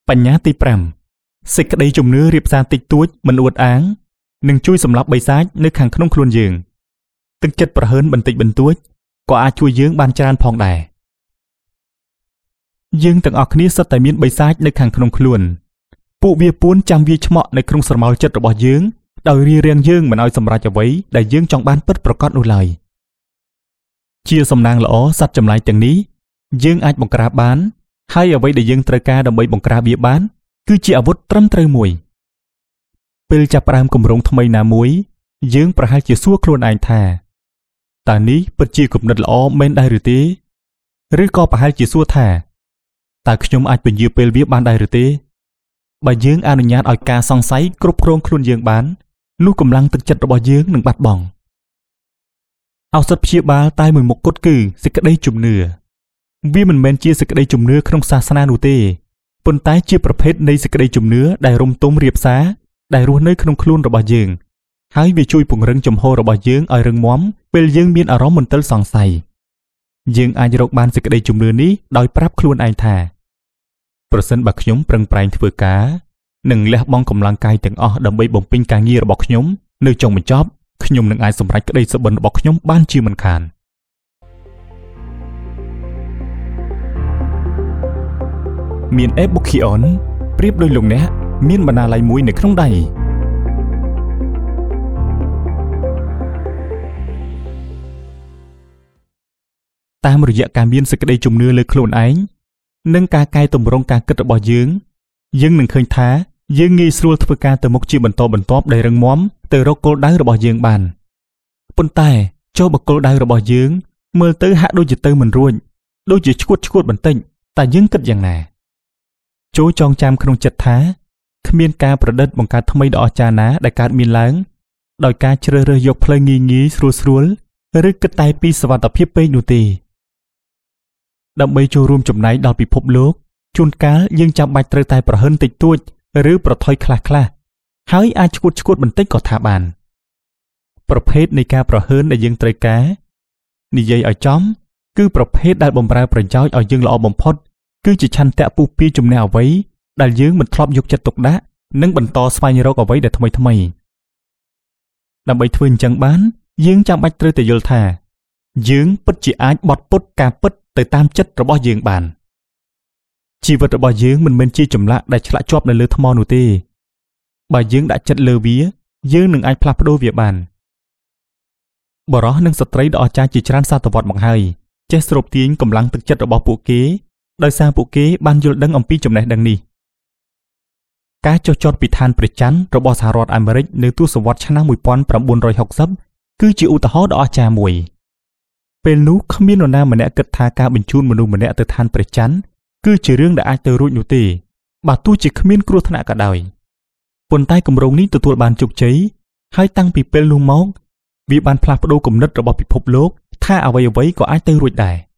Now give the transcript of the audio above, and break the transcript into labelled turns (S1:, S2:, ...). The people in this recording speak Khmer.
S1: បញ្ញត្តិទី5សេចក្តីជំនឿរៀបសារតិចតួចមិនអួតអាងនឹងជួយសម្លាប់បិសាចនៅខាងក្នុងខ្លួនយើងទឹកចិត្តប្រហើនបន្តិចបន្តួចក៏អាចជួយយើងបានច្រើនផងដែរយើងទាំងអស់គ្នាសុទ្ធតែមានបិសាចនៅខាងក្នុងខ្លួនពួកវាពួនចាំវាឆ្មក់នៅក្នុងស្រមោលចិត្តរបស់យើងដោយរារាំងយើងមិនឲ្យសម្រេចអ្វីដែលយើងចង់បានពិតប្រាកដនោះឡើយជាសំណាងល្អសត្វចម្លែកទាំងនេះយើងអាចបង្ក្រាបបានហើយអ្វីដែលយើងត្រូវការដើម្បីបង្ក្រាបវាបានគឺជាអាវុធត្រឹមត្រូវមួយពេលចាប់ផ្ដើមគម្រោងថ្មីណាមួយយើងប្រហែលជាសួរខ្លួនឯងថាតើនេះពិតជាគំនិតល្អមែនដែរឬទេឬក៏ប្រហែលជាសួរថាតើខ្ញុំអាចពន្យាពេលវាបានដែរឬទេបើយើងអនុញ្ញាតឲ្យការសង្ស័យគ្រប់គ្រងខ្លួនយើងបាននោះកម្លាំងទឹកចិត្តរបស់យើងនឹងបាត់បង់ឱសថព្យាបាលតែមួយមុខគត់គឺសេចក្តីជំនឿវាមិនមែនជាសេចក្តីជំនឿក្នុងសាសនានោះទេប៉ុន្តែជាប្រភេទនៃសេចក្តីជំនឿដែលរំទុំរៀបសារដែលរស់នៅក្នុងខ្លួនរបស់យើងហើយវាជួយពង្រឹងជំហររបស់យើងឲ្យរឹងមាំពេលយើងមានអារម្មណ៍មន្ទិលសង្ស័យយើងអាចរកបានសេចក្តីជំនឿនេះដោយប្រាប់ខ្លួនឯងថាប្រសិនបើខ្ញុំប្រឹងប្រែងធ្វើការនិងលះបង់កម្លាំងកាយទាំងអស់ដើម្បីបំពេញការងាររបស់ខ្ញុំនៅចុងបញ្ចប់ខ្ញុំនឹងអាចសម្រេចក្តីសុបិនរបស់ខ្ញុំបានជាមិនខានមាន e-book-ion ប្រៀបដូចលោកអ្នកមានបណ្ណាល័យមួយនៅក្នុងដៃតាមរយៈការមានសេចក្តីជំនឿលើខ្លួនឯងនិងការកែតម្រង់ការគិតរបស់យើងនឹងឃើញថាយើងងាយស្រួលធ្វើការទៅមុខជាបន្តបន្ទាប់ដែលរឹងមាំទៅរកគោលដៅរបស់យើងបានប៉ុន្តែចុះបើគោលដៅរបស់យើងមើលទៅហាក់ដូចជាទៅមិនរួចដូចជាឈួតបន្តិចតែយើងគិតយ៉ាងណាចូលចងចាំក្នុងចិត្តថាគ្មានការប្រឌិតបង្កើតថ្មីដ៏អស្ចារ្យណាដែលកើតមានឡើងដោយការជ្រើសរើសយកផ្លូវងាយស្រួលឬគិតតែពីសុវត្ថិភាពពេកនោះទេដើម្បីចូលរួមចំណែកដល់ពិភពលោកជួនកាលយើងចាំបាច់ត្រូវតែប្រហិនតិចតួចឬប្រថុយខ្លះហើយអាចឈួតបន្តិចក៏ថាបានប្រភេទនៃការប្រហើនដែលយើងត្រូវការនិយាយឲ្យចំគឺប្រភេទដែលបម្រើប្រយោជន៍ឲ្យយើងល្អបំផុតគឺជាឆន្ទៈពុះពៀជំនះអ្វីដែលយើងមិនធ្លាប់យកចិត្តទុកដាក់និងបន្តស្វែងរកអ្វីដែលថ្មីដើម្បីធ្វើអញ្ចឹងបានយើងចាំបាច់ត្រូវតែយល់ថាយើងពិតជាអាចបត់ពុតការពិតទៅតាមចិត្តរបស់យើងបានជីវិតរបស់យើងមិនមែនជាចម្លាក់ដែលឆ្លាក់ជាប់នៅលើថ្មនោះទេបើយើងដាក់ចិត្តលើវាយើងនឹងអាចផ្លាស់ប្ដូរវាបានបរិសុទ្ធនិងស្ត្រីដ៏អស្ចារ្យជាច្រើនសតវត្សមកហើយចេះស្រូបទាញកម្លាំងទឹកចិត្តរបស់ពួកគេដោយសារពួកគេបានយល់ដឹងអំពីចំណេះដឹងនេះការចុះចតពីឋានព្រះច័ន្ទរបស់សហរដ្ឋអាមេរិកនៅទសវត្សរ៍ឆ្នាំ1960គឺជាឧទាហរណ៍ដ៏អស្ចារ្យមួយពេលនោះគ្មាននរណាម្នាក់គិតថាការបញ្ជូនមនុស្សម្នាក់ទៅឋានព្រះច័ន្ទគឺជារឿងដែលអាចទៅរួចនោះទេបើទោះជាគ្មានគ្រោះថ្នាក់ក៏ដោយប៉ុន្តែគម្រោងនេះទទួលបានជោគជ័យហើយតាំងពីពេលនោះមកវាបានផ្លាស់ប្ដូរគំនិតរបស់ពិភពលោកថាអ្វីក៏អាចទៅរួចដែរ